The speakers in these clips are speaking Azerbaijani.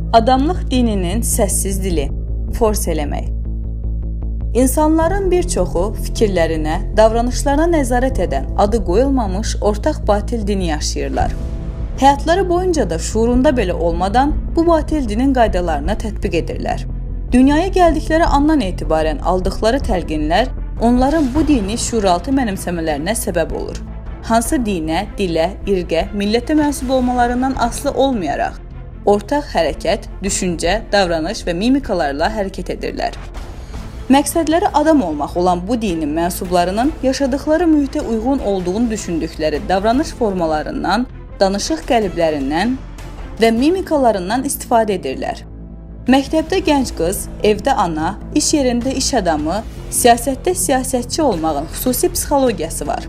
Adamlıq dininin səssiz dili, fors eləmək. İnsanların bir çoxu fikirlərinə, davranışlarına nəzarət edən, adı qoyulmamış ortaq batil dini yaşayırlar. Həyatları boyunca da şuurunda belə olmadan bu batil dinin qaydalarına tətbiq edirlər. Dünyaya gəldikləri andan etibarən aldıqları təlqinlər onların bu dini şuuraltı mənimsəmələrinə səbəb olur. Hansı dinə, dilə, irqə, millətə mənsub olmalarından asılı olmayaraq, ortaq hərəkət, düşüncə, davranış və mimikalarla hərəkət edirlər. Məqsədləri adam olmaq olan bu dinin mənsublarının yaşadıkları mühitə uyğun olduğunu düşündükləri davranış formalarından, danışıq qəliblərindən və mimikalarından istifadə edirlər. Məktəbdə gənc qız, evdə ana, iş yerində iş adamı, siyasətdə siyasətçi olmağın xüsusi psixologiyası var.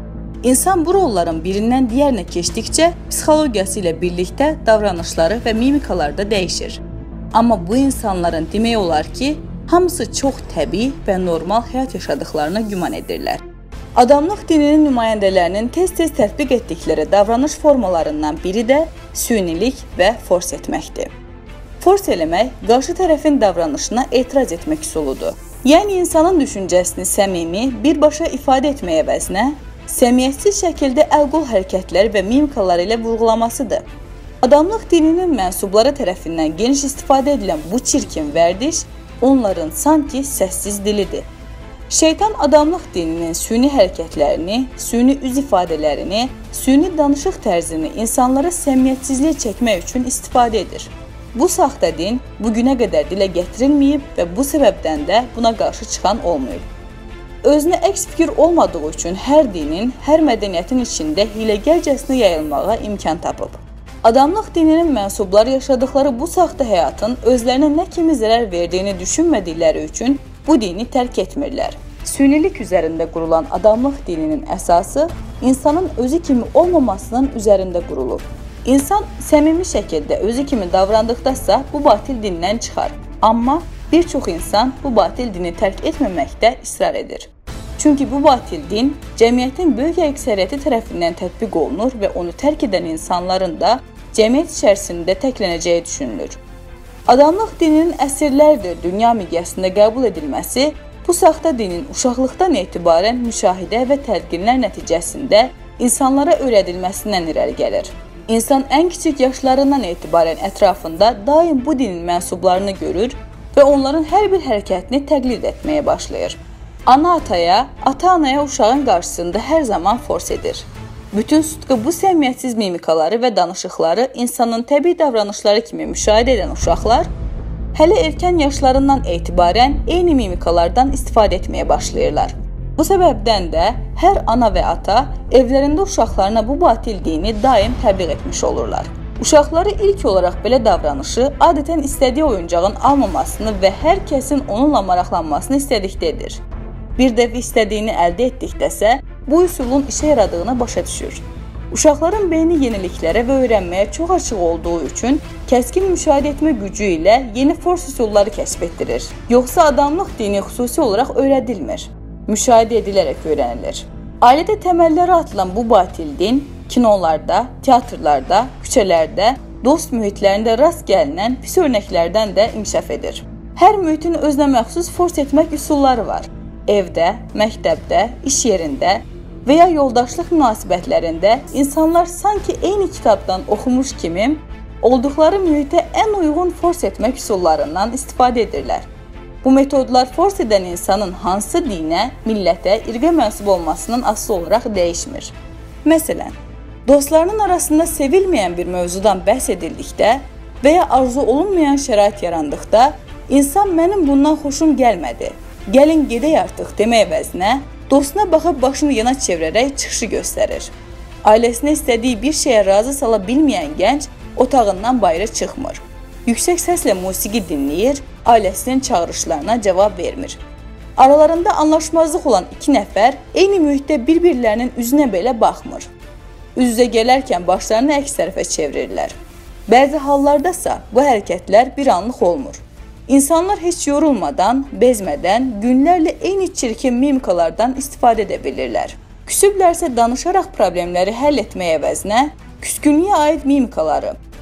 İnsan bu rolların birindən digərinə keçdikcə psixologiyası ilə birlikdə davranışları və mimikaları da dəyişir. Amma bu insanların demək olar ki, hamısı çox təbii və normal həyat yaşadıklarına güman edirlər. Adamlıq dininin nümayəndələrinin tez-tez tətbiq etdikləri davranış formalarından biri də sünilik və fors etməkdir. Fors eləmək, qarşı tərəfin davranışına etiraz etmək üsuludur. Yəni, insanın düşüncəsini səmimi, birbaşa ifadə etməyə əvəzinə, səmiyyətsiz şəkildə əl-qol hərəkətləri və mimikaları ilə vurğulamasıdır. Adamlıq dininin mənsubları tərəfindən geniş istifadə edilən bu çirkin vərdiş onların sanki səssiz dilidir. Şeytan adamlıq dininin süni hərəkətlərini, süni üz ifadələrini, süni danışıq tərzini insanlara səmiyyətsizliyə çəkmək üçün istifadə edir. Bu saxta din bugünə qədər dilə gətirilməyib və bu səbəbdən də buna qarşı çıxan olmayıb. Özünə əks fikir olmadığı üçün hər dinin, hər mədəniyyətin içində hiləgərcəsinə yayılmağa imkan tapıb. Adamlıq dininin mənsubları yaşadıkları bu saxta həyatın özlərinə nə kimi zərər verdiyini düşünmədikləri üçün bu dini tərk etmirlər. Sünilik üzərində qurulan adamlıq dininin əsası insanın özü kimi olmamasının üzərində qurulub. İnsan səmimi şəkildə özü kimi davrandıqdasa bu batil dindən çıxar. Amma bir çox insan bu batil dini tərk etməməkdə israr edir. Çünki bu batil din cəmiyyətin böyük əksəriyyəti tərəfindən tətbiq olunur və onu tərk edən insanların da cəmiyyət içərisində təklənəcəyi düşünülür. Adamlıq dininin əsrlərdir dünya miqyasında qəbul edilməsi bu saxta dinin uşaqlıqdan etibarən müşahidə və tədqinlər nəticəsində insanlara öyrədilməsindən irəli gəlir. İnsan ən kiçik yaşlarından etibarən ətrafında daim bu dinin mənsublarını görür və onların hər bir hərəkətini təqlid etməyə başlayır. Ana ataya, ata anaya uşağın qarşısında hər zaman fors edir. Bütün sutqu bu səmiyyətsiz mimikaları və danışıqları insanın təbii davranışları kimi müşahidə edən uşaqlar hələ erkən yaşlarından etibarən eyni mimikalardan istifadə etməyə başlayırlar. Bu səbəbdən də hər ana və ata evlərində uşaqlarına bu batil dini daim təbliğ etmiş olurlar. Uşaqları ilk olaraq belə davranışı adətən istədiyi oyuncağın almamasını və hər kəsin onunla maraqlanmasını istədikdə edir. Bir dəfə istədiyini əldə etdikdəsə, bu üsulun işə yaradığını başa düşür. Uşaqların beyni yeniliklərə və öyrənməyə çox açıq olduğu üçün kəskin müşahidə etmə gücü ilə yeni fors üsulları kəşf etdirir. Yoxsa adamlıq dini xüsusi olaraq öyrədilmir, müşahidə edilərək öyrənilir. Ailədə təməlləri atılan bu batil din kinolarda, teatrlarda, küçələrdə, dost mühitlərində rast gəlinən pis örnəklərdən də inkişaf edir. Hər mühitin özünə məxsus fors etmək üsulları var. Evdə, məktəbdə, iş yerində və ya yoldaşlıq münasibətlərində insanlar sanki eyni kitabdan oxumuş kimi olduqları mühitə ən uyğun fors etmək üsullarından istifadə edirlər. Bu metodlar fors edən insanın hansı dinə, millətə, irqə mənsub olmasının asılı olaraq dəyişmir. Məsələn, dostlarının arasında sevilməyən bir mövzudan bəhs edildikdə və ya arzu olunmayan şərait yarandıqda insan mənim bundan xoşum gəlmədi, gəlin gedək artıq demək əvəzinə dostuna baxıb başını yana çevirərək çıxışı göstərir. Ailəsinə istədiyi bir şeyə razı sala bilməyən gənc otağından bayıra çıxmır. Yüksək səslə musiqi dinləyir, ailəsinin çağırışlarına cavab vermir. Aralarında anlaşmazlıq olan iki nəfər eyni mühitdə bir-birlərinin üzünə belə baxmır. Üz-üzə gələrkən başlarını əks tərəfə çevirirlər. Bəzi hallardasa bu hərəkətlər bir anlıq olmur. İnsanlar heç yorulmadan, bezmədən, günlərlə eyni çirkin mimikalardan istifadə edə bilirlər. Küsüblərsə danışaraq problemləri həll etməyə əvəzinə küskünlüyə aid mimikaları,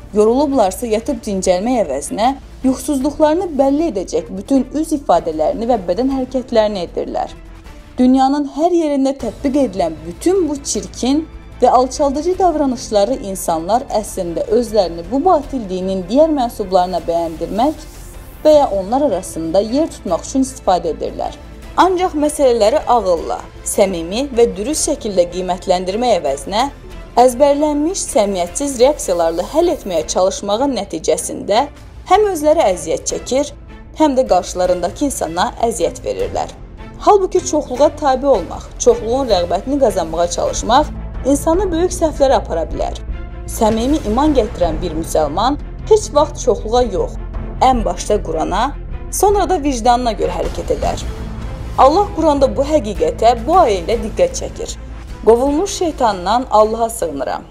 yorulublarsa yatıb dincəlmək əvəzinə yuxusuzluqlarını bəlli edəcək bütün üz ifadələrini və bədən hərəkətlərini edirlər. Dünyanın hər yerində tətbiq edilən bütün bu çirkin və alçaldıcı davranışları insanlar əslində özlərini bu batil dinin digər mənsublarına bəyəndirmək və ya onlar arasında yer tutmaq üçün istifadə edirlər. Ancaq məsələləri ağılla, səmimi və dürüst şəkildə qiymətləndirmək əvəzinə əzbərlənmiş səmiyyətsiz reaksiyalarla həll etməyə çalışmağın nəticəsində həm özləri əziyyət çəkir, həm də qarşılarındakı insana əziyyət verirlər. Halbuki çoxluğa tabe olmaq, çoxluğun rəğbətini qazanmağa çalışmaq insanı böyük səhvlərə apara bilər. Səmimi iman gətirən bir müsəlman heç vaxt çoxluğa yox, ən başda Qurana, sonra da vicdanına görə hərəkət edər. Allah Quranda bu həqiqətə bu ayə ilə diqqət çəkir. Qovulmuş şeytandan Allaha sığınıram.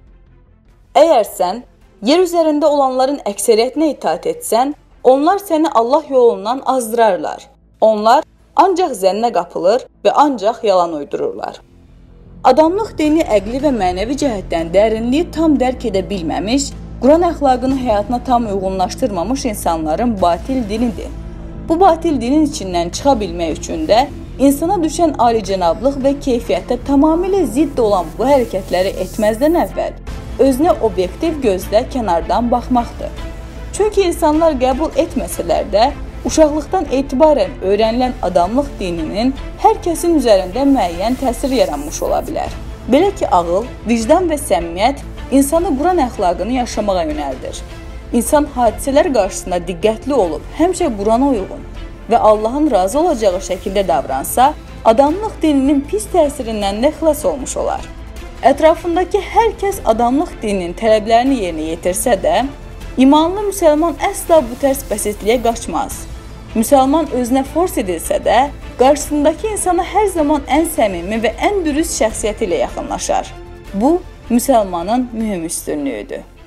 Əgər sən yer üzərində olanların əksəriyyətinə itaat etsən, onlar səni Allah yolundan azdırarlar. Onlar ancaq zənnə qapılır və ancaq yalan uydururlar. Adamlıq dini əqli və mənəvi cəhətdən dərinliyi tam dərk edə bilməmiş, Quran əxlaqını həyatına tam uyğunlaşdırmamış insanların batil dinidir. Bu batil dinin içindən çıxa bilmək üçün də insana düşən alicənablıq və keyfiyyətə tamamilə zidd olan bu hərəkətləri etməzdən əvvəl özünə obyektiv gözlə kənardan baxmaqdır. Çünki insanlar qəbul etməsələr də, uşaqlıqdan etibarən öyrənilən adamlıq dininin hər kəsin üzərində müəyyən təsir yaranmış ola bilər. Belə ki, ağıl, vicdan və səmimiyyət insanı Quran əxlaqını yaşamağa yönəldir. İnsan hadisələr qarşısında diqqətli olub, həmişə Qurana uyğun və Allahın razı olacağı şəkildə davransa, adamlıq dininin pis təsirindən də xilas olmuş olar. Ətrafındakı hər kəs adamlıq dininin tələblərini yerinə yetirsə də, imanlı müsəlman əsla bu tərs bəsitliyə qaçmaz. Müsəlman özünə fors edilsə də, qarşısındakı insana hər zaman ən səmimi və ən dürüst şəxsiyyəti ilə yaxınlaşar. Bu, müsəlmanın mühüm üstünlüyüdür.